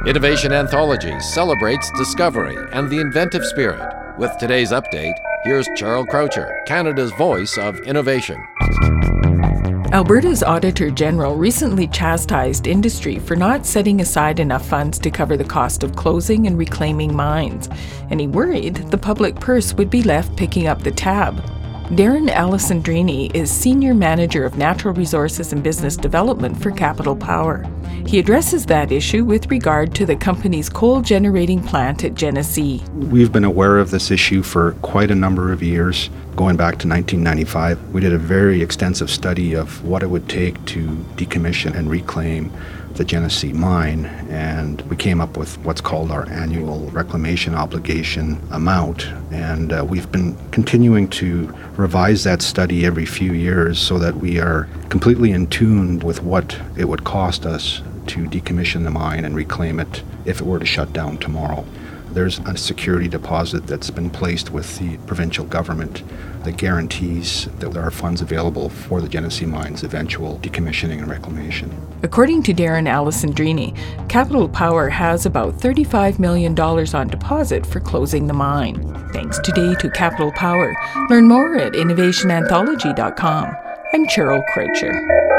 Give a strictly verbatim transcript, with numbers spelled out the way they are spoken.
Innovation Anthology celebrates discovery and the inventive spirit. With today's update, here's Charles Croucher, Canada's voice of innovation. Alberta's Auditor General recently chastised industry for not setting aside enough funds to cover the cost of closing and reclaiming mines, and he worried the public purse would be left picking up the tab. Darren Alessandrini is Senior Manager of Natural Resources and Business Development for Capital Power. He addresses that issue with regard to the company's coal-generating plant at Genesee. We've been aware of this issue for quite a number of years, going back to nineteen ninety-five. We did a very extensive study of what it would take to decommission and reclaim the Genesee mine, and we came up with what's called our annual reclamation obligation amount. And uh, we've been continuing to revise that study every few years so that we are completely in tune with what it would cost us to decommission the mine and reclaim it if it were to shut down tomorrow. There's a security deposit that's been placed with the provincial government that guarantees that there are funds available for the Genesee mine's eventual decommissioning and reclamation. According to Darren Alessandrini, Capital Power has about thirty-five million dollars on deposit for closing the mine. Thanks today to Capital Power. Learn more at innovation anthology dot com. I'm Cheryl Croucher.